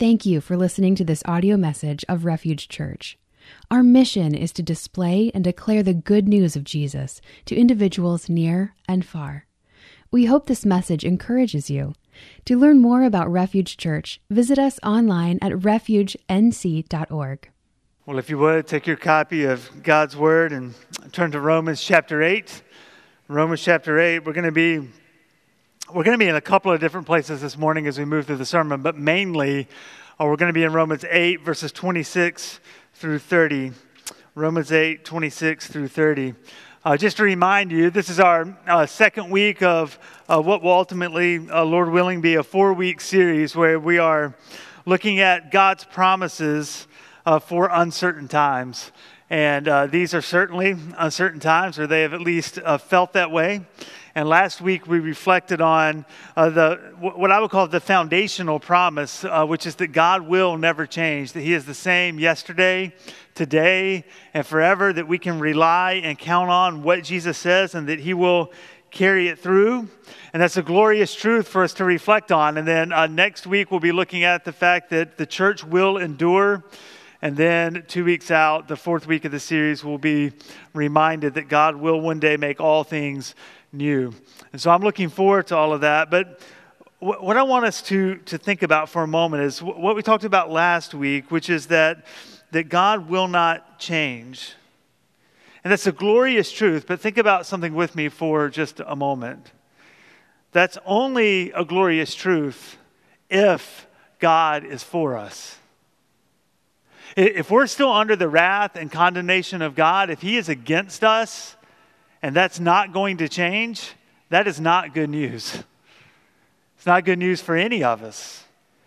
Thank you for listening to this audio message of Refuge Church. Our mission is to display and declare the good news of Jesus to individuals near and far. We hope this message encourages you. To learn more about Refuge Church, visit us online at refugenc.org. Well, if you would, take your copy of God's Word and turn to Romans chapter 8. Romans chapter 8, we're going to be in a couple of different places this morning as we move through the sermon, but mainly we're going to be in Romans 8, verses 26 through 30. Romans 8, 26 through 30. Just to remind you, this is our second week of what will ultimately, Lord willing, be a 4-week series where we are looking at God's promises for uncertain times. And these are certainly uncertain times, or they have at least felt that way. And last week we reflected on what I would call the foundational promise, which is that God will never change, that He is the same yesterday, today, and forever, that we can rely and count on what Jesus says and that He will carry it through. And that's a glorious truth for us to reflect on. And then next week we'll be looking at the fact that the church will endure. And then 2 weeks out, the 4th week of the series, we'll be reminded that God will one day make all things new. And so I'm looking forward to all of that. But what I want us to think about for a moment is what we talked about last week, which is that God will not change. And that's a glorious truth, but think about something with me for just a moment. That's only a glorious truth if God is for us. If we're still under the wrath and condemnation of God, if He is against us, and that's not going to change, that is not good news. It's not good news for any of us.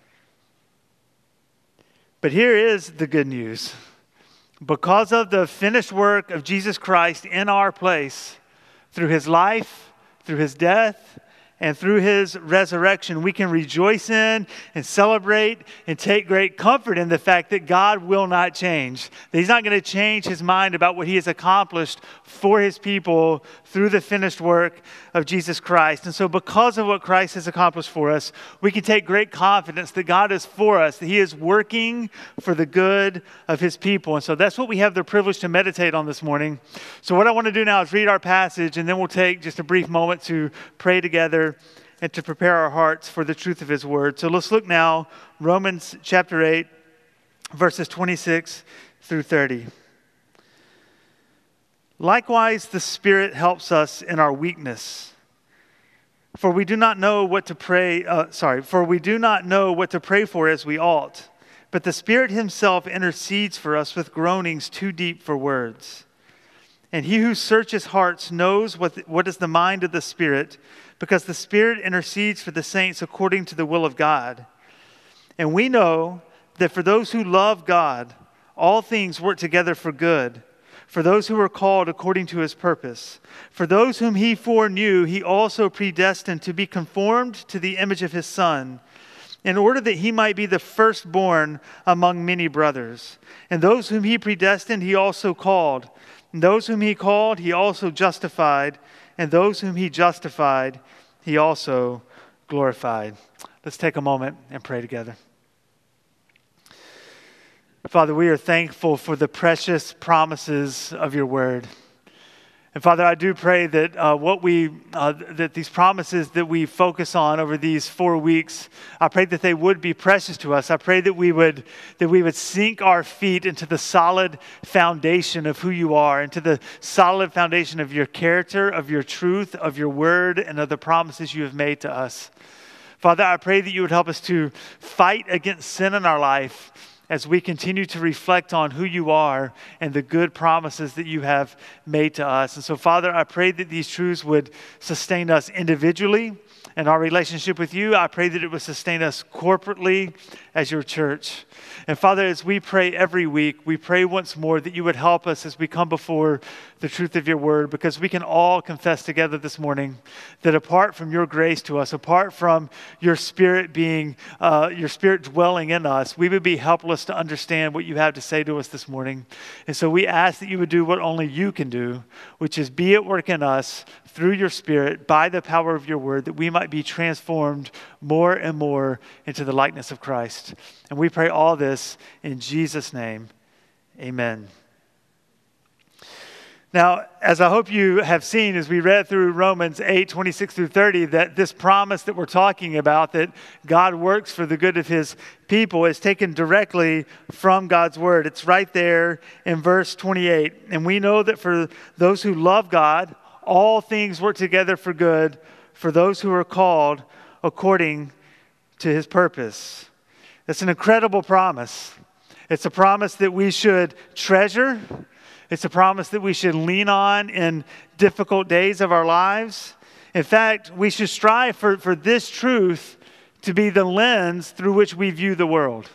But here is the good news. Because of the finished work of Jesus Christ in our place, through His life, through His death, and through His resurrection, we can rejoice in and celebrate and take great comfort in the fact that God will not change. That He's not going to change His mind about what He has accomplished for His people through the finished work of Jesus Christ. And so because of what Christ has accomplished for us, we can take great confidence that God is for us, that He is working for the good of His people. And so that's what we have the privilege to meditate on this morning. So what I want to do now is read our passage, and then we'll take just a brief moment to pray together and to prepare our hearts for the truth of His word. So let's look now, Romans chapter 8, verses 26 through 30. Likewise, the Spirit helps us in our weakness. For we do not know what to pray for as we ought. But the Spirit Himself intercedes for us with groanings too deep for words. And He who searches hearts knows what is the mind of the Spirit, because the Spirit intercedes for the saints according to the will of God. And we know that for those who love God, all things work together for good, for those who are called according to His purpose. For those whom He foreknew, He also predestined to be conformed to the image of His Son, in order that He might be the firstborn among many brothers. And those whom He predestined, He also called. And those whom He called, He also justified. And those whom He justified, He also glorified. Let's take a moment and pray together. Father, we are thankful for the precious promises of Your word. And Father, I do pray that that these promises that we focus on over these 4 weeks, I pray that they would be precious to us. I pray that we would sink our feet into the solid foundation of who You are, into the solid foundation of Your character, of Your truth, of Your word, and of the promises You have made to us. Father, I pray that You would help us to fight against sin in our life as we continue to reflect on who You are and the good promises that You have made to us. And so, Father, I pray that these truths would sustain us individually in our relationship with You. I pray that it would sustain us corporately as Your church. And Father, as we pray every week, we pray once more that You would help us as we come before the truth of Your word, because we can all confess together this morning that apart from Your grace to us, apart from Your Spirit Your Spirit dwelling in us, we would be helpless to understand what You have to say to us this morning. And so we ask that You would do what only You can do, which is be at work in us through Your Spirit by the power of Your word, that we might might be transformed more and more into the likeness of Christ. And we pray all this in Jesus' name. Amen. Now, as I hope you have seen as we read through Romans 8, 26 through 30, that this promise that we're talking about, that God works for the good of his people, is taken directly from God's word. It's right there in verse 28. And we know that for those who love God, all things work together for good for those who are called according to his purpose. It's an incredible promise. It's a promise that we should treasure. It's a promise that we should lean on in difficult days of our lives. In fact, we should strive for this truth to be the lens through which we view the world.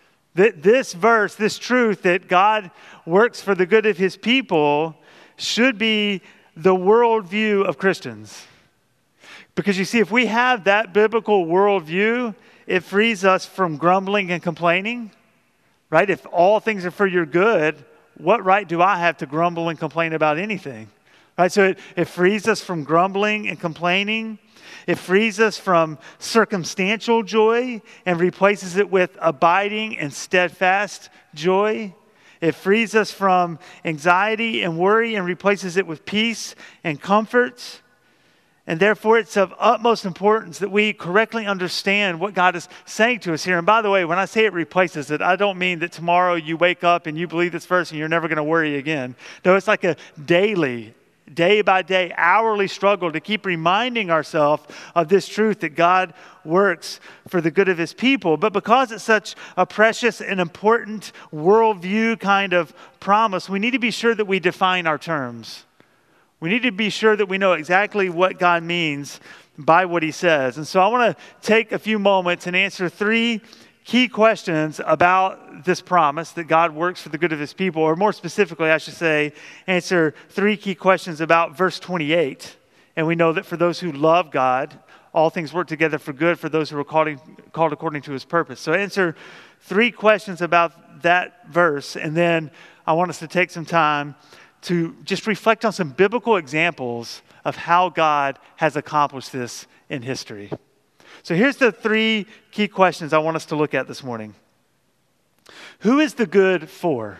This verse, this truth that God works for the good of his people, should be the worldview of Christians. Because you see, if we have that biblical worldview, it frees us from grumbling and complaining, right? If all things are for your good, what right do I have to grumble and complain about anything? Right? So it frees us from grumbling and complaining. It frees us from circumstantial joy and replaces it with abiding and steadfast joy. It frees us from anxiety and worry and replaces it with peace and comfort. And therefore, it's of utmost importance that we correctly understand what God is saying to us here. And by the way, when I say it replaces it, I don't mean that tomorrow you wake up and you believe this verse and you're never going to worry again. No, it's like a daily, day by day, hourly struggle to keep reminding ourselves of this truth that God works for the good of his people. But because it's such a precious and important worldview kind of promise, we need to be sure that we define our terms. We need to be sure that we know exactly what God means by what he says. And so I want to take a few moments and answer three key questions about this promise that God works for the good of his people, or more specifically, I should say, answer three key questions about verse 28. And we know that for those who love God, all things work together for good for those who are called according to his purpose. So answer three questions about that verse, and then I want us to take some time to just reflect on some biblical examples of how God has accomplished this in history. So here's the three key questions I want us to look at this morning. Who is the good for?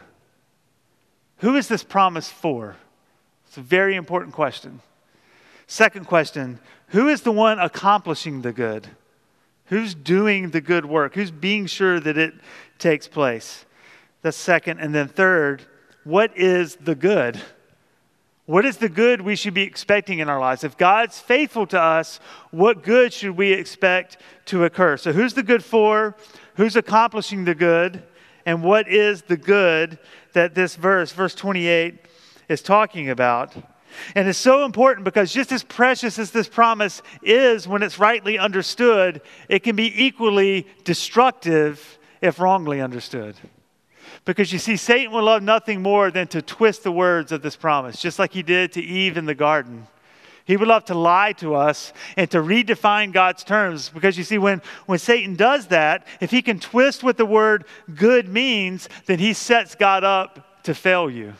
Who is this promise for? It's a very important question. Second question, who is the one accomplishing the good? Who's doing the good work? Who's being sure that it takes place? That's second. And then third, what is the good? What is the good we should be expecting in our lives? If God's faithful to us, what good should we expect to occur? So who's the good for? Who's accomplishing the good? And what is the good that this verse 28, is talking about? And it's so important because just as precious as this promise is when it's rightly understood, it can be equally destructive if wrongly understood. Because you see, Satan will love nothing more than to twist the words of this promise, just like he did to Eve in the garden. He would love to lie to us and to redefine God's terms. Because you see, when Satan does that, if he can twist what the word good means, then he sets God up to fail you.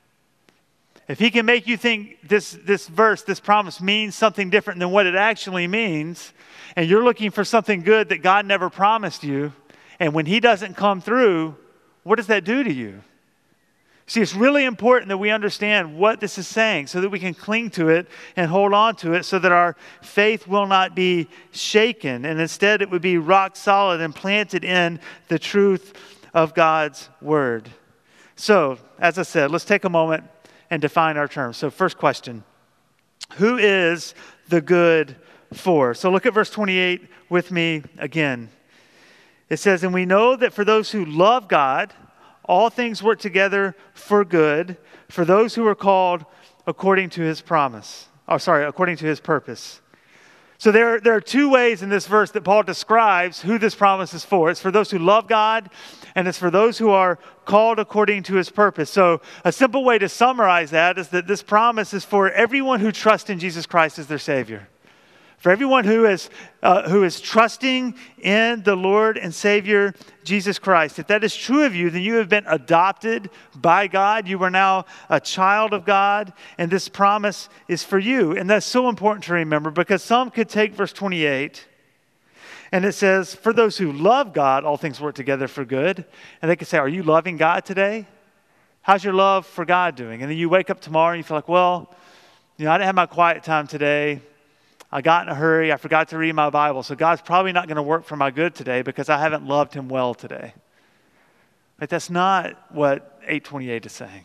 If he can make you think this verse, this promise means something different than what it actually means, and you're looking for something good that God never promised you, and when he doesn't come through, what does that do to you? See, it's really important that we understand what this is saying so that we can cling to it and hold on to it so that our faith will not be shaken, and instead it would be rock solid and planted in the truth of God's word. So, as I said, let's take a moment and define our terms. So first question, who is the good for? So look at verse 28 with me again. It says, and we know that for those who love God, all things work together for good, for those who are called according to his promise. According to his purpose. So there are two ways in this verse that Paul describes who this promise is for. It's for those who love God, and it's for those who are called according to his purpose. So a simple way to summarize that is that this promise is for everyone who trusts in Jesus Christ as their Savior. For everyone who is trusting in the Lord and Savior, Jesus Christ. If that is true of you, then you have been adopted by God. You are now a child of God, and this promise is for you. And that's so important to remember, because some could take verse 28, and it says, for those who love God, all things work together for good. And they could say, are you loving God today? How's your love for God doing? And then you wake up tomorrow and you feel like, well, I didn't have my quiet time today. I got in a hurry. I forgot to read my Bible. So God's probably not going to work for my good today because I haven't loved him well today. But that's not what 8:28 is saying.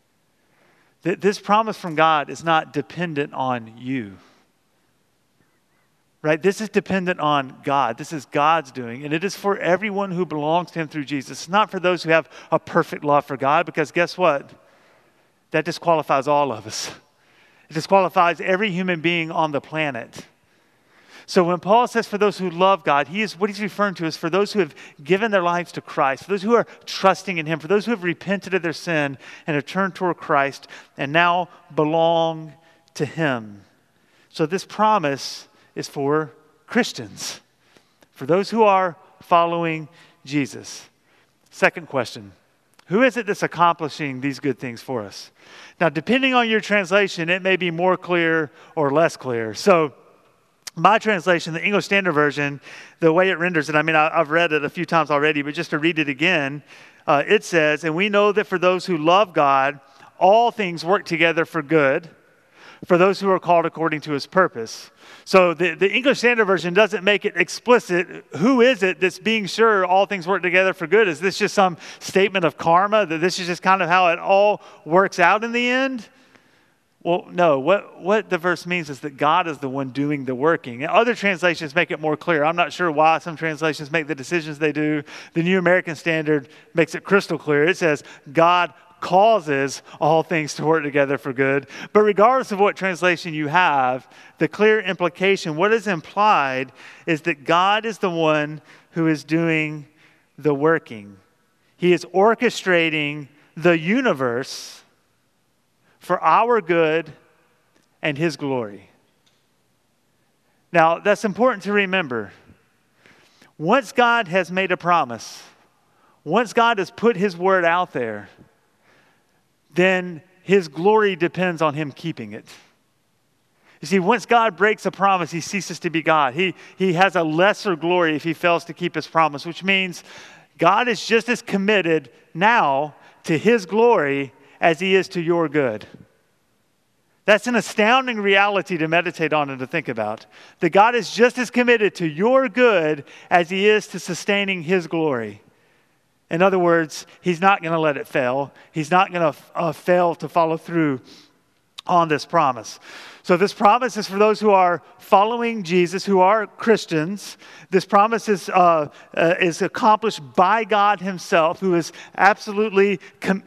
This promise from God is not dependent on you. Right? This is dependent on God. This is God's doing. And it is for everyone who belongs to him through Jesus. It's not for those who have a perfect love for God, because guess what? That disqualifies all of us. It disqualifies every human being on the planet. So when Paul says for those who love God, what he's referring to is for those who have given their lives to Christ, for those who are trusting in him, for those who have repented of their sin and have turned toward Christ and now belong to him. So this promise is for Christians, for those who are following Jesus. Second question, who is it that's accomplishing these good things for us? Now, depending on your translation, it may be more clear or less clear. So my translation, the English Standard Version, the way it renders it, I've read it a few times already, but just to read it again, it says, and we know that for those who love God, all things work together for good, for those who are called according to his purpose. So the English Standard Version doesn't make it explicit. Who is it that's being sure all things work together for good? Is this just some statement of karma, that this is just kind of how it all works out in the end? Well, no. What the verse means is that God is the one doing the working. And other translations make it more clear. I'm not sure why some translations make the decisions they do. The New American Standard makes it crystal clear. It says, God causes all things to work together for good. But regardless of what translation you have, the clear implication, what is implied, is that God is the one who is doing the working. He is orchestrating the universe for our good and his glory. Now, that's important to remember. Once God has made a promise, once God has put his word out there, then his glory depends on him keeping it. You see, once God breaks a promise, he ceases to be God. He has a lesser glory if he fails to keep his promise, which means God is just as committed now to his glory as he is to your good. That's an astounding reality to meditate on and to think about. That God is just as committed to your good as he is to sustaining his glory. In other words, he's not going to let it fail. He's not going to fail to follow through on this promise. So this promise is for those who are following Jesus, who are Christians. This promise is accomplished by God himself, who is absolutely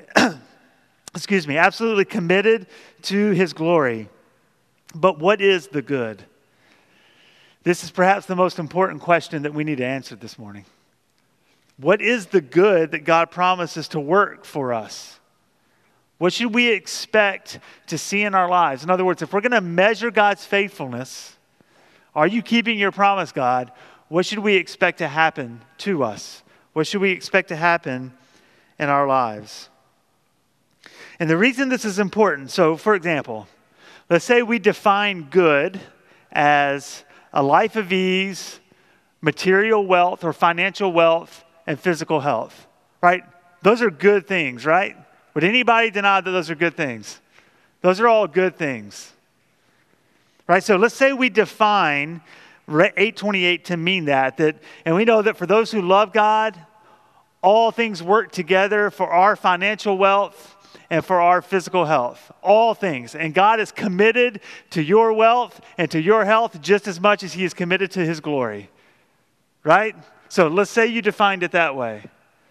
absolutely committed to his glory. But what is the good? This is perhaps the most important question that we need to answer this morning. What is the good that God promises to work for us? What should we expect to see in our lives? In other words, if we're going to measure God's faithfulness, are you keeping your promise, God? What should we expect to happen to us? What should we expect to happen in our lives? And the reason this is important, so for example, let's say we define good as a life of ease, material wealth or financial wealth, and physical health, right? Those are good things, right? Would anybody deny that those are good things? Those are all good things, right? So let's say we define 8:28 to mean that, and we know that for those who love God, all things work together for our financial wealth and for our physical health. All things. And God is committed to your wealth and to your health just as much as he is committed to his glory, right? So let's say you defined it that way.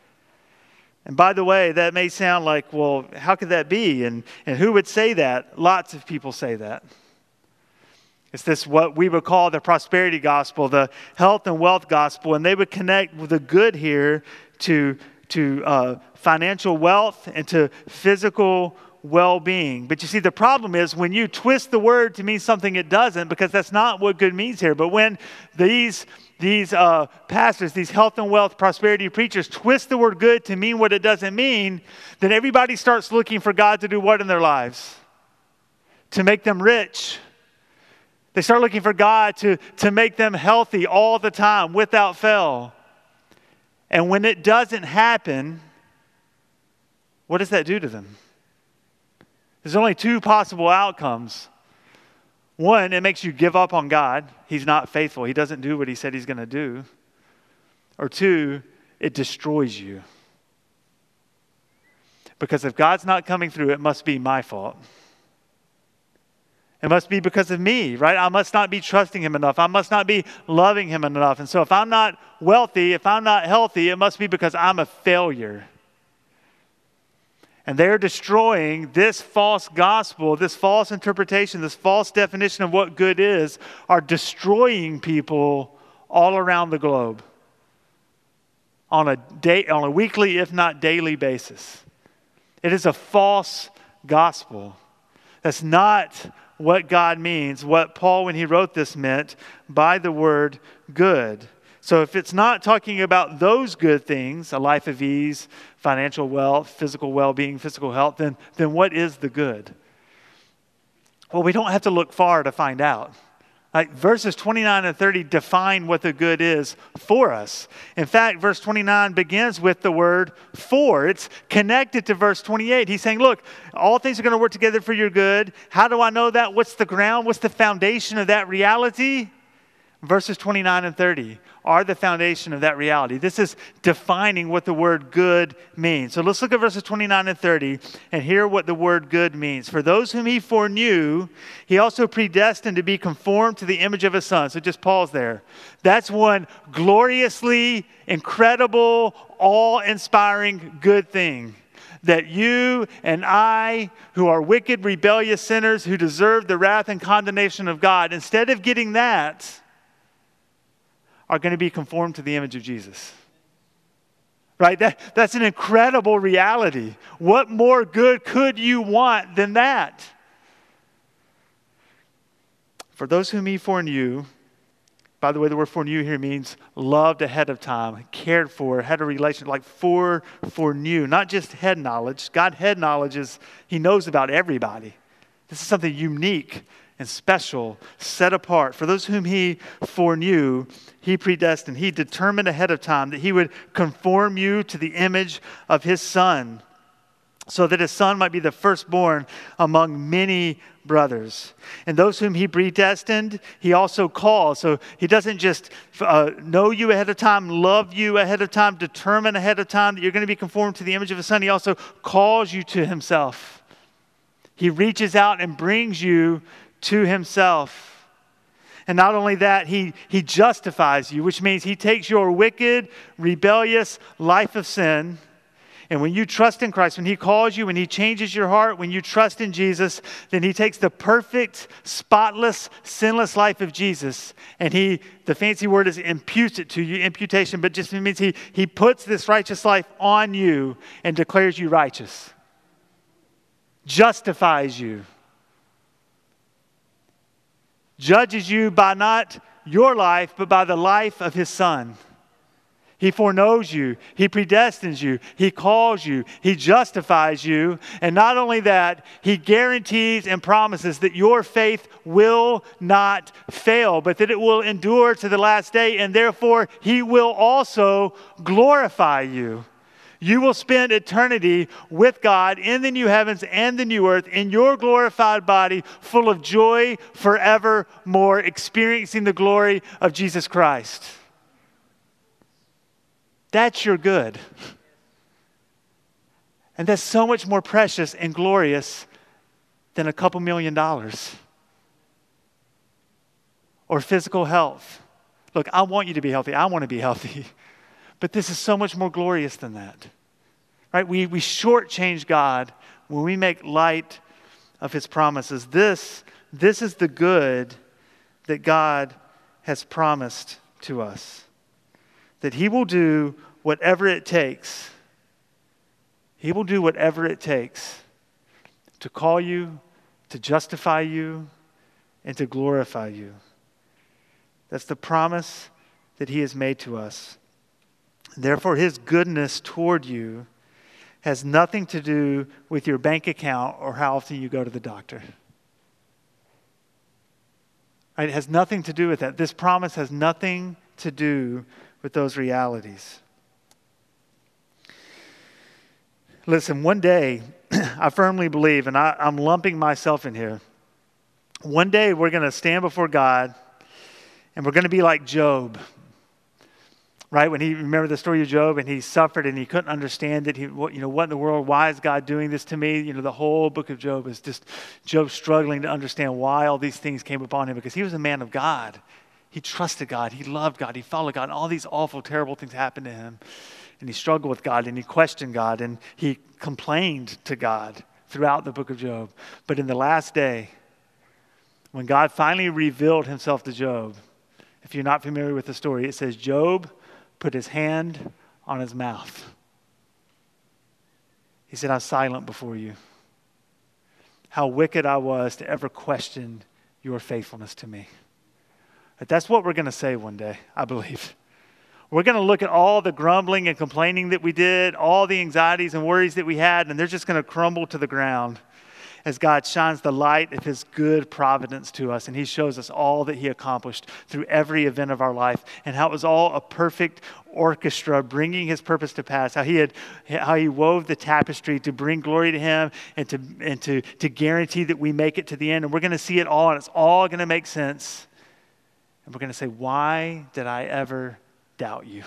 And by the way, that may sound like, well, how could that be? And who would say that? Lots of people say that. It's this what we would call the prosperity gospel, the health and wealth gospel. And they would connect with the good here to financial wealth and to physical well-being. But you see, the problem is when you twist the word to mean something it doesn't, because that's not what good means here. But when these pastors, these health and wealth prosperity preachers twist the word good to mean what it doesn't mean, then everybody starts looking for God to do what in their lives? To make them rich. They start looking for God to make them healthy all the time without fail. And when it doesn't happen, what does that do to them? There's only two possible outcomes. One, it makes you give up on God. He's not faithful. He doesn't do what he said he's going to do. Or two, it destroys you. Because if God's not coming through, it must be my fault. It must be because of me, right? I must not be trusting him enough. I must not be loving him enough. And so if I'm not wealthy, if I'm not healthy, it must be because I'm a failure. And they're destroying this false gospel, this false interpretation, this false definition of what good is, are destroying people all around the globe on a weekly, if not daily basis. It is a false gospel. That's not what God means, what Paul, when he wrote this, meant by the word good. So if it's not talking about those good things, a life of ease, financial wealth, physical well-being, physical health, then what is the good? Well, we don't have to look far to find out. Like verses 29 and 30 define what the good is for us. In fact, verse 29 begins with the word for. It's connected to verse 28. He's saying, look, all things are going to work together for your good. How do I know that? What's the ground? What's the foundation of that reality? Verses 29 and 30 are the foundation of that reality. This is defining what the word good means. So let's look at verses 29 and 30 and hear what the word good means. For those whom he foreknew, he also predestined to be conformed to the image of his son. So just pause there. That's one gloriously incredible, awe-inspiring good thing. That you and I, who are wicked, rebellious sinners who deserve the wrath and condemnation of God, instead of getting that, are going to be conformed to the image of Jesus. Right? That's an incredible reality. What more good could you want than that? For those whom he foreknew, by the way, the word foreknew here means loved ahead of time, cared for, had a relation, like foreknew, not just head knowledge. God head knowledge is, he knows about everybody. This is something unique and special, set apart. For those whom he foreknew, he predestined. He determined ahead of time that he would conform you to the image of his son, so that his son might be the firstborn among many brothers. And those whom he predestined, he also calls. So he doesn't just know you ahead of time, love you ahead of time, determine ahead of time that you're going to be conformed to the image of his son. He also calls you to himself. He reaches out and brings you to himself. And not only that, he justifies you, which means he takes your wicked, rebellious life of sin. And when you trust in Christ, when he calls you, when he changes your heart, when you trust in Jesus, then he takes the perfect, spotless, sinless life of Jesus, and the fancy word is imputes it to you, imputation, but just means he puts this righteous life on you and declares you righteous. Justifies you. Judges you by not your life, but by the life of his son. He foreknows you. He predestines you. He calls you. He justifies you. And not only that, he guarantees and promises that your faith will not fail, but that it will endure to the last day. And therefore, he will also glorify you. You will spend eternity with God in the new heavens and the new earth, in your glorified body, full of joy forevermore, experiencing the glory of Jesus Christ. That's your good. And that's so much more precious and glorious than a couple $1 million. Or physical health. Look, I want you to be healthy. I want to be healthy. But this is so much more glorious than that. Right? We shortchange God when we make light of his promises. This is the good that God has promised to us. That he will do whatever it takes. He will do whatever it takes to call you, to justify you, and to glorify you. That's the promise that he has made to us. Therefore, his goodness toward you has nothing to do with your bank account or how often you go to the doctor. Right? It has nothing to do with that. This promise has nothing to do with those realities. Listen, one day, I firmly believe, and I'm lumping myself in here, one day we're going to stand before God and we're going to be like Job. Right? When remember the story of Job, and he suffered and he couldn't understand it. What in the world? Why is God doing this to me? The whole book of Job is just Job struggling to understand why all these things came upon him, because he was a man of God. He trusted God. He loved God. He followed God. And all these awful, terrible things happened to him. And he struggled with God, and he questioned God, and he complained to God throughout the book of Job. But in the last day, when God finally revealed himself to Job, if you're not familiar with the story, it says Job put his hand on his mouth. He said, I'm silent before you. How wicked I was to ever question your faithfulness to me. But that's what we're going to say one day, I believe. We're going to look at all the grumbling and complaining that we did, all the anxieties and worries that we had, and they're just going to crumble to the ground as God shines the light of his good providence to us, and he shows us all that he accomplished through every event of our life, and how it was all a perfect orchestra bringing his purpose to pass, how he wove the tapestry to bring glory to him and to guarantee that we make it to the end. And we're going to see it all, and it's all going to make sense. And we're going to say, why did I ever doubt you?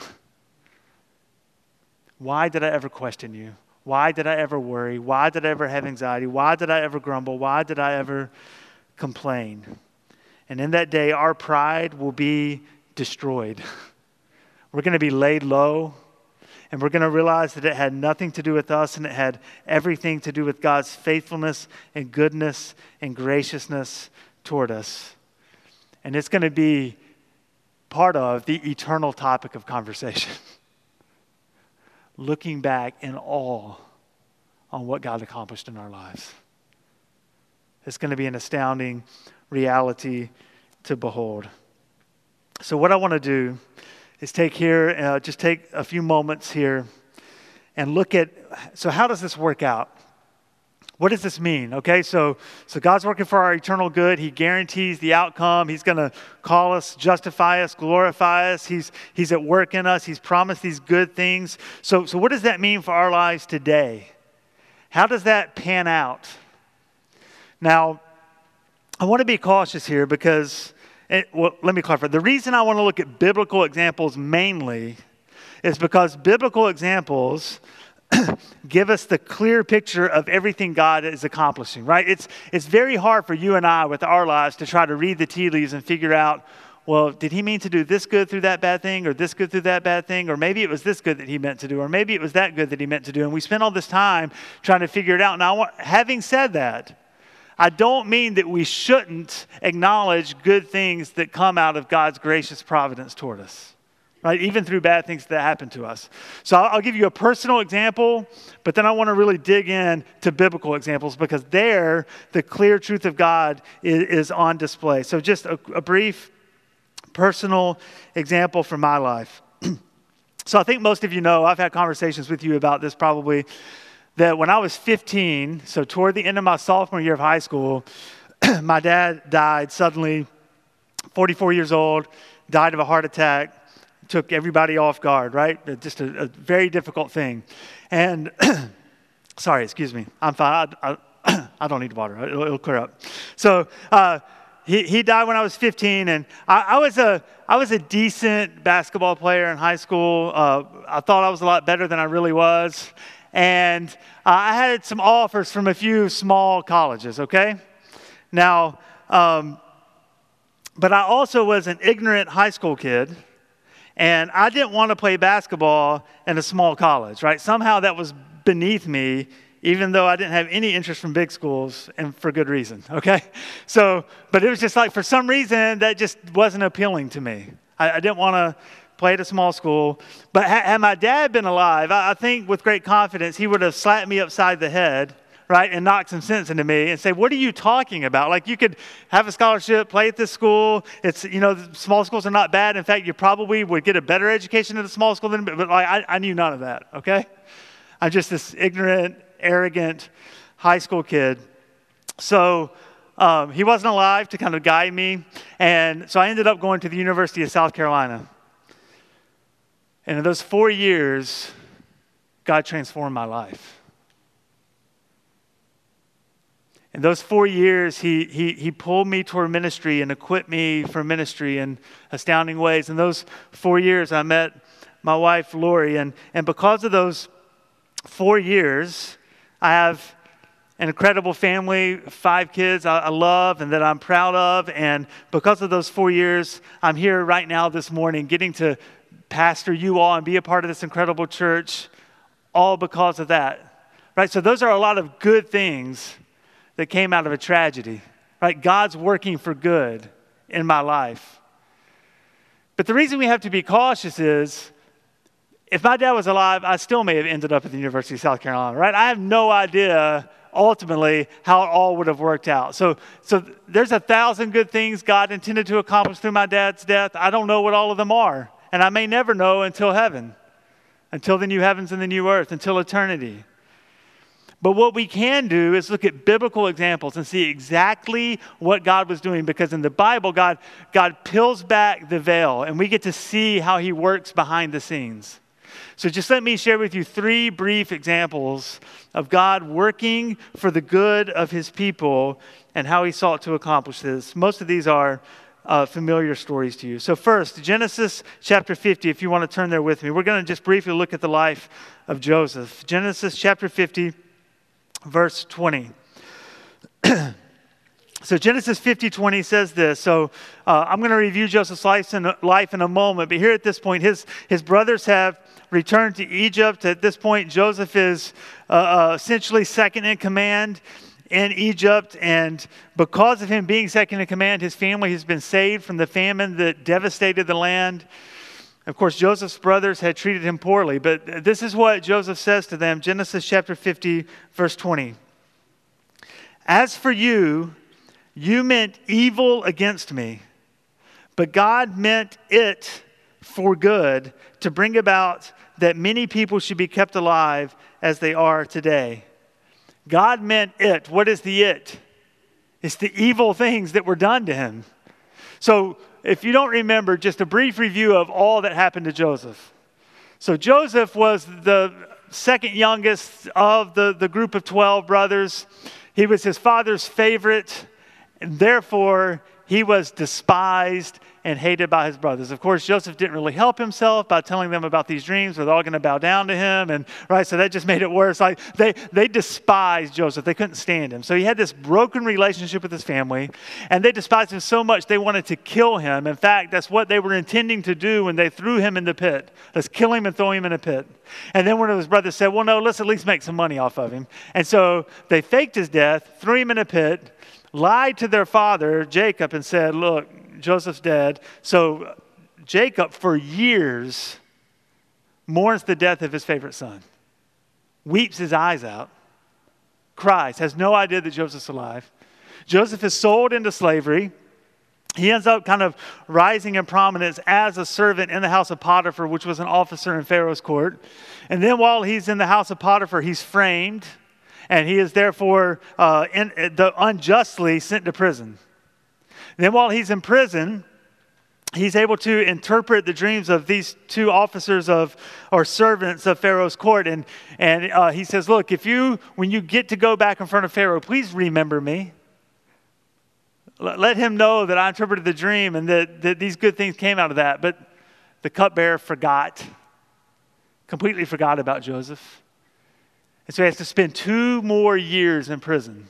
Why did I ever question you? Why did I ever worry? Why did I ever have anxiety? Why did I ever grumble? Why did I ever complain? And in that day, our pride will be destroyed. We're going to be laid low, and we're going to realize that it had nothing to do with us, and it had everything to do with God's faithfulness and goodness and graciousness toward us. And it's going to be part of the eternal topic of conversation. Looking back in awe on what God accomplished in our lives. It's going to be an astounding reality to behold. So what I want to do is take a few moments here and look at, so how does this work out? What does this mean? Okay, so God's working for our eternal good. He guarantees the outcome. He's going to call us, justify us, glorify us. He's at work in us. He's promised these good things. So what does that mean for our lives today? How does that pan out? Now, I want to be cautious here because, let me clarify. The reason I want to look at biblical examples mainly is because biblical examples give us the clear picture of everything God is accomplishing, right? It's very hard for you and I with our lives to try to read the tea leaves and figure out, well, did he mean to do this good through that bad thing, or this good through that bad thing, or maybe it was this good that he meant to do, or maybe it was that good that he meant to do, and we spend all this time trying to figure it out. Now, having said that, I don't mean that we shouldn't acknowledge good things that come out of God's gracious providence toward us. Right, even through bad things that happen to us. So I'll give you a personal example, but then I want to really dig in to biblical examples because there, the clear truth of God is on display. So just a brief personal example from my life. So I think most of you know, I've had conversations with you about this probably, that when I was 15, so toward the end of my sophomore year of high school, my dad died suddenly, 44 years old, died of a heart attack. Took everybody off guard, right? Just a very difficult thing. And, sorry, excuse me. I'm fine. I don't need water. It'll clear up. So he died when I was 15, and I was a decent basketball player in high school. I thought I was a lot better than I really was. And I had some offers from a few small colleges, okay? Now, but I also was an ignorant high school kid. And I didn't want to play basketball in a small college, right? Somehow that was beneath me, even though I didn't have any interest from big schools, and for good reason, okay? So, but it was just like, for some reason, that just wasn't appealing to me. I didn't want to play at a small school. But had my dad been alive, I think with great confidence, he would have slapped me upside the head, right, and knock some sense into me and say, what are you talking about? Like, you could have a scholarship, play at this school. It's, the small schools are not bad. In fact, you probably would get a better education at a small school than, but like, I knew none of that, okay? I'm just this ignorant, arrogant high school kid. So he wasn't alive to kind of guide me. And so I ended up going to the University of South Carolina. And in those 4 years, God transformed my life. In those 4 years, he pulled me toward ministry and equipped me for ministry in astounding ways. In those 4 years, I met my wife, Lori. And because of those 4 years, I have an incredible family, 5 kids I love and that I'm proud of. And because of those 4 years, I'm here right now this morning getting to pastor you all and be a part of this incredible church, all because of that. Right? So those are a lot of good things that came out of a tragedy, right? God's working for good in my life. But the reason we have to be cautious is, if my dad was alive, I still may have ended up at the University of South Carolina, right? I have no idea ultimately how it all would have worked out. So there's 1,000 good things God intended to accomplish through my dad's death. I don't know what all of them are, and I may never know until heaven, until the new heavens and the new earth, until eternity. But what we can do is look at biblical examples and see exactly what God was doing, because in the Bible, God peels back the veil and we get to see how he works behind the scenes. So just let me share with you 3 brief examples of God working for the good of his people and how he sought to accomplish this. Most of these are familiar stories to you. So first, Genesis chapter 50, if you want to turn there with me. We're going to just briefly look at the life of Joseph. Genesis chapter 50. Verse 20. So Genesis 50:20 says this. So I'm going to review Joseph's life in a moment. But here at this point, his brothers have returned to Egypt. At this point, Joseph is essentially second in command in Egypt. And because of him being second in command, his family has been saved from the famine that devastated the land. Of course, Joseph's brothers had treated him poorly, but this is what Joseph says to them, Genesis chapter 50, verse 20. As for you, you meant evil against me, but God meant it for good, to bring about that many people should be kept alive as they are today. God meant it. What is the it? It's the evil things that were done to him. So, if you don't remember, just a brief review of all that happened to Joseph. So Joseph was the second youngest of the group of 12 brothers. He was his father's favorite, and therefore he was despised and hated by his brothers. Of course, Joseph didn't really help himself by telling them about these dreams. They're all going to bow down to him, and right, so that just made it worse. Like they despised Joseph. They couldn't stand him. So he had this broken relationship with his family, and they despised him so much they wanted to kill him. In fact, that's what they were intending to do when they threw him in the pit. Let's kill him and throw him in a pit. And then one of his brothers said, well, no, let's at least make some money off of him. And so they faked his death, threw him in a pit, lied to their father, Jacob, and said, look, Joseph's dead. So Jacob, for years, mourns the death of his favorite son, weeps his eyes out, cries, has no idea that Joseph's alive. Joseph is sold into slavery. He ends up kind of rising in prominence as a servant in the house of Potiphar, which was an officer in Pharaoh's court. And then while he's in the house of Potiphar, he's framed, and he is therefore unjustly sent to prison. Then while he's in prison, he's able to interpret the dreams of these 2 officers or servants of Pharaoh's court. And he says, look, when you get to go back in front of Pharaoh, please remember me. Let him know that I interpreted the dream and that these good things came out of that. But the cupbearer completely forgot about Joseph. And so he has to spend 2 more years in prison.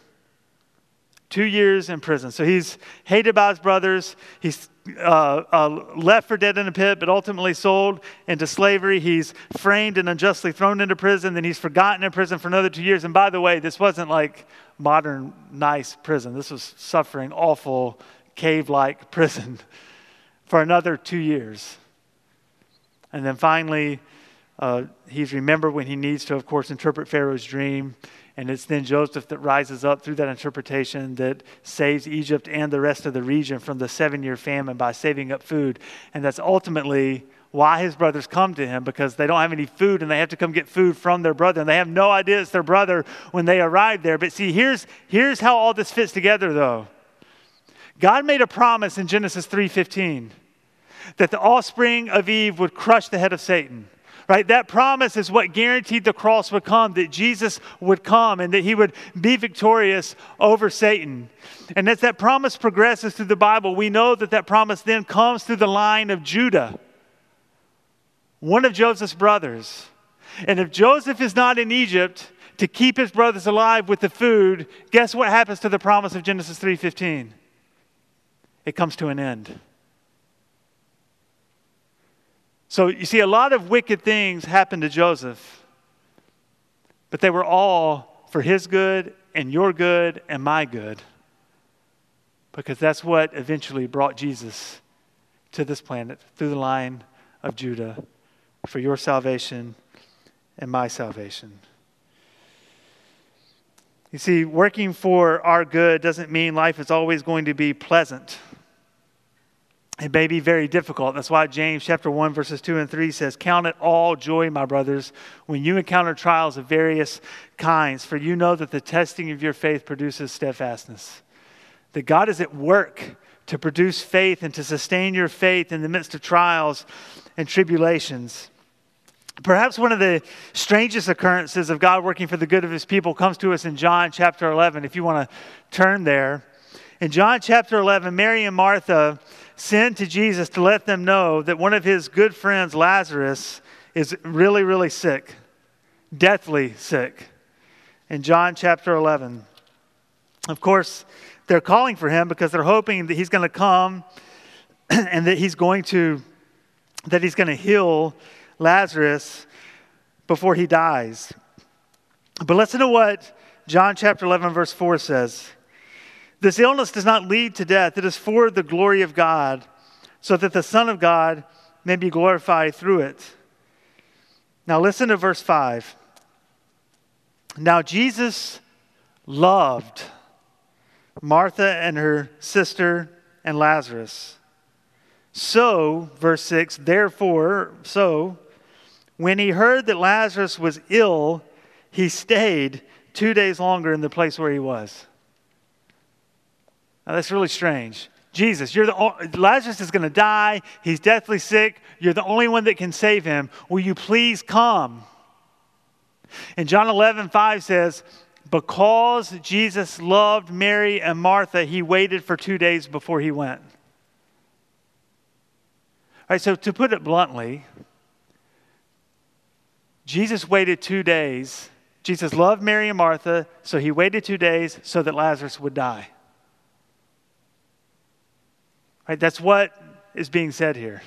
2 years in prison. So he's hated by his brothers. He's left for dead in a pit, but ultimately sold into slavery. He's framed and unjustly thrown into prison. Then he's forgotten in prison for another 2 years. And by the way, this wasn't like modern, nice prison. This was suffering, awful, cave-like prison for another 2 years. And then finally, he's remembered when he needs to, of course, interpret Pharaoh's dream. And it's then Joseph that rises up through that interpretation that saves Egypt and the rest of the region from the 7-year famine by saving up food. And that's ultimately why his brothers come to him, because they don't have any food and they have to come get food from their brother. And they have no idea it's their brother when they arrive there. But see, here's how all this fits together though. God made a promise in Genesis 3:15 that the offspring of Eve would crush the head of Satan. Right? That promise is what guaranteed the cross would come, that Jesus would come and that he would be victorious over Satan. And as that promise progresses through the Bible, we know that that promise then comes through the line of Judah, one of Joseph's brothers. And if Joseph is not in Egypt to keep his brothers alive with the food, guess what happens to the promise of Genesis 3:15? It comes to an end. So you see, a lot of wicked things happened to Joseph, but they were all for his good and your good and my good, because that's what eventually brought Jesus to this planet through the line of Judah for your salvation and my salvation. You see, working for our good doesn't mean life is always going to be pleasant. It may be very difficult. That's why James chapter 1, verses 2 and 3 says, "Count it all joy, my brothers, when you encounter trials of various kinds, for you know that the testing of your faith produces steadfastness." That God is at work to produce faith and to sustain your faith in the midst of trials and tribulations. Perhaps one of the strangest occurrences of God working for the good of his people comes to us in John chapter 11, if you want to turn there. In John chapter 11, Mary and Martha send to Jesus to let them know that one of his good friends, Lazarus, is really, really sick, deathly sick. In John chapter 11. Of course, they're calling for him because they're hoping that he's going to come and that he's going to heal Lazarus before he dies. But listen to what John chapter 11 verse 4 says. "This illness does not lead to death. It is for the glory of God, so that the Son of God may be glorified through it." Now listen to verse 5. "Now Jesus loved Martha and her sister and Lazarus. So," verse 6, "therefore, when he heard that Lazarus was ill, he stayed 2 days longer in the place where he was." Now that's really strange. Jesus, Lazarus is going to die. He's deathly sick. You're the only one that can save him. Will you please come? And John 11:5 says, because Jesus loved Mary and Martha, he waited for 2 days before he went. All right, so to put it bluntly, Jesus waited 2 days. Jesus loved Mary and Martha, so he waited 2 days so that Lazarus would die. Right, that's what is being said here.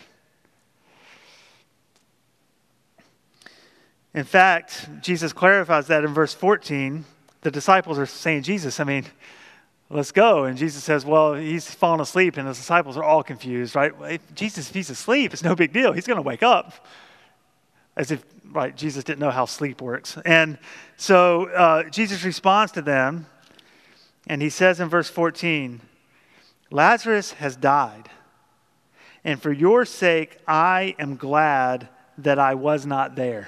In fact, Jesus clarifies that in verse 14. The disciples are saying, Jesus, let's go. And Jesus says, well, he's fallen asleep, and the disciples are all confused, right? If he's asleep, it's no big deal. He's going to wake up. As if, right, Jesus didn't know how sleep works. And so Jesus responds to them, and he says in verse 14, Lazarus has died, and for your sake I am glad that I was not there,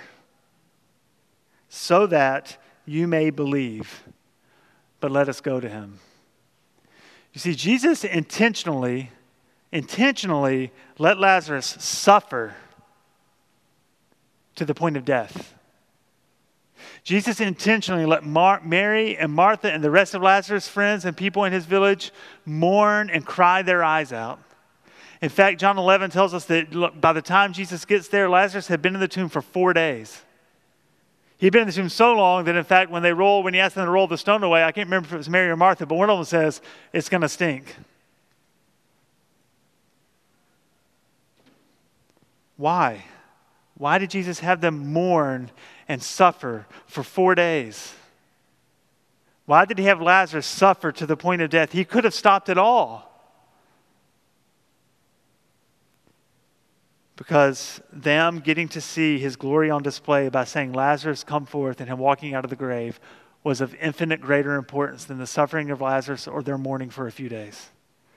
so that you may believe. But let us go to him. You see, Jesus intentionally let Lazarus suffer to the point of death. Jesus intentionally let Mary and Martha and the rest of Lazarus' friends and people in his village mourn and cry their eyes out. In fact, John 11 tells us that by the time Jesus gets there, Lazarus had been in the tomb for 4 days. He'd been in the tomb so long that, in fact, when he asked them to roll the stone away, I can't remember if it was Mary or Martha, but one of them says, it's going to stink. Why? Why did Jesus have them mourn and suffer for 4 days? Why did he have Lazarus suffer to the point of death? He could have stopped it all. Because them getting to see his glory on display by saying, Lazarus, come forth, and him walking out of the grave was of infinite greater importance than the suffering of Lazarus or their mourning for a few days.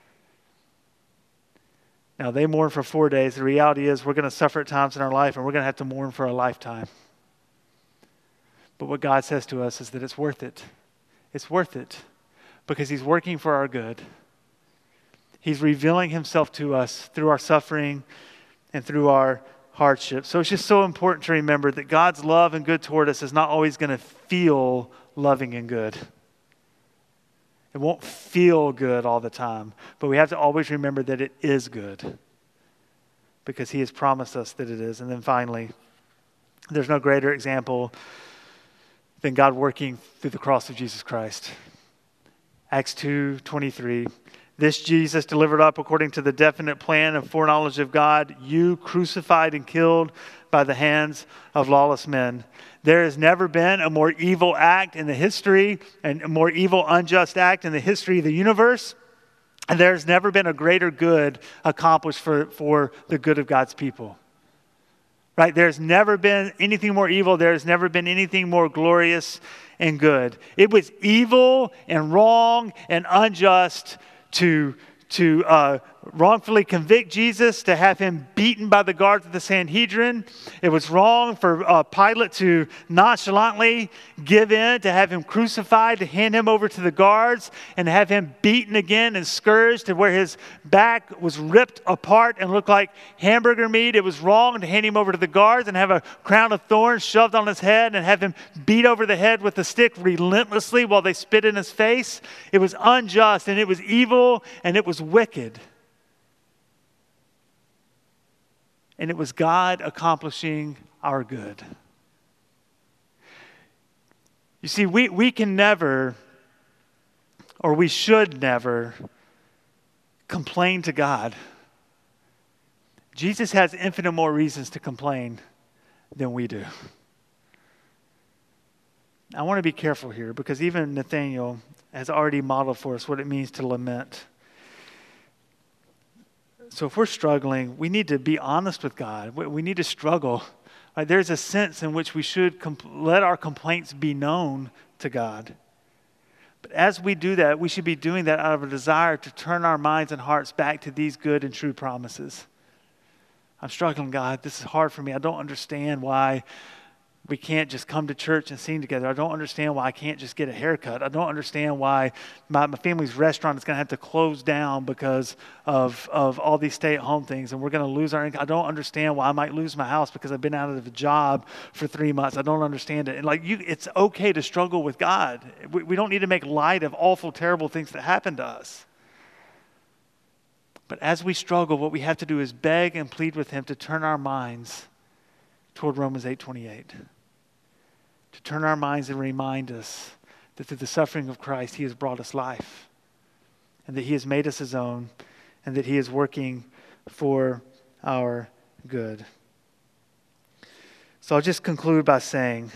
Now, they mourn for 4 days. The reality is we're going to suffer at times in our life, and we're going to have to mourn for a lifetime. But what God says to us is that it's worth it. It's worth it because he's working for our good. He's revealing himself to us through our suffering and through our hardship. So it's just so important to remember that God's love and good toward us is not always going to feel loving and good. It won't feel good all the time, but we have to always remember that it is good because he has promised us that it is. And then finally, there's no greater example than God working through the cross of Jesus Christ. Acts 2:23. This Jesus delivered up according to the definite plan and foreknowledge of God, you crucified and killed by the hands of lawless men. There has never been a more evil act in the history and a more evil, unjust act in the history of the universe. And there's never been a greater good accomplished for the good of God's people. Right? There's never been anything more evil. There's never been anything more glorious and good. It was evil and wrong and unjust to wrongfully convict Jesus, to have him beaten by the guards of the Sanhedrin. It was wrong for Pilate to nonchalantly give in, to have him crucified, to hand him over to the guards, and to have him beaten again and scourged to where his back was ripped apart and looked like hamburger meat. It was wrong to hand him over to the guards and have a crown of thorns shoved on his head and have him beat over the head with a stick relentlessly while they spit in his face. It was unjust and it was evil and it was wicked. And it was God accomplishing our good. You see, we can never, or we should never, complain to God. Jesus has infinite more reasons to complain than we do. I want to be careful here because even Nathaniel has already modeled for us what it means to lament. So if we're struggling, we need to be honest with God. We need to struggle. There's a sense in which we should let our complaints be known to God. But as we do that, we should be doing that out of a desire to turn our minds and hearts back to these good and true promises. I'm struggling, God. This is hard for me. I don't understand why we can't just come to church and sing together. I don't understand why I can't just get a haircut. I don't understand why my family's restaurant is going to have to close down because of all these stay-at-home things, and we're going to lose our income. I don't understand why I might lose my house because I've been out of a job for 3 months. I don't understand it. And it's okay to struggle with God. We don't need to make light of awful, terrible things that happen to us. But as we struggle, what we have to do is beg and plead with him to turn our minds toward Romans 8:28. To turn our minds and remind us that through the suffering of Christ, he has brought us life. And that he has made us his own. And that he is working for our good. So I'll just conclude by saying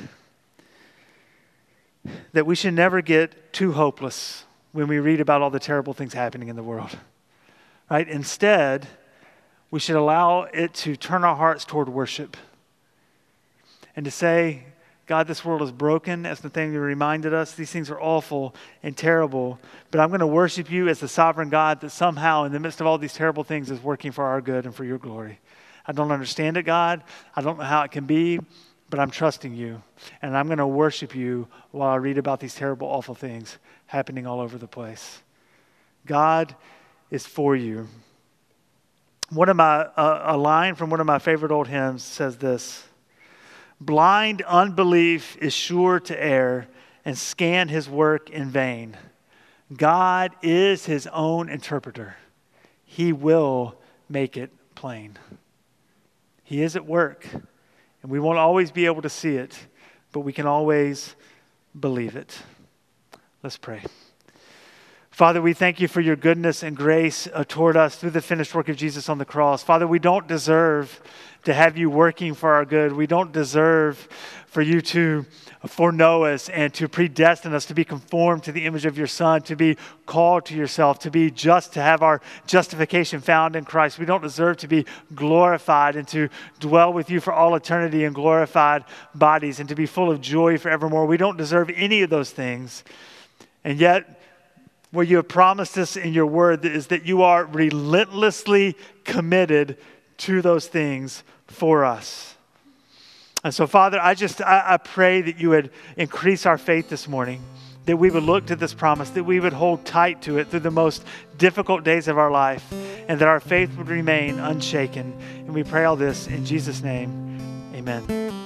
that we should never get too hopeless when we read about all the terrible things happening in the world. Right? Instead, we should allow it to turn our hearts toward worship. And to say, God, this world is broken, as Nathaniel reminded us. These things are awful and terrible. But I'm going to worship you as the sovereign God that somehow in the midst of all these terrible things is working for our good and for your glory. I don't understand it, God. I don't know how it can be, but I'm trusting you. And I'm going to worship you while I read about these terrible, awful things happening all over the place. God is for you. A line from one of my favorite old hymns says this: blind unbelief is sure to err and scan his work in vain. God is his own interpreter. He will make it plain. He is at work, and we won't always be able to see it, but we can always believe it. Let's pray. Father, we thank you for your goodness and grace toward us through the finished work of Jesus on the cross. Father, we don't deserve to have you working for our good. We don't deserve for you to foreknow us and to predestine us to be conformed to the image of your Son, to be called to yourself, to be just, to have our justification found in Christ. We don't deserve to be glorified and to dwell with you for all eternity in glorified bodies and to be full of joy forevermore. We don't deserve any of those things. And yet, what you have promised us in your word is that you are relentlessly committed to those things for us. And so, Father, I pray that you would increase our faith this morning, that we would look to this promise, that we would hold tight to it through the most difficult days of our life, and that our faith would remain unshaken. And we pray all this in Jesus' name. Amen.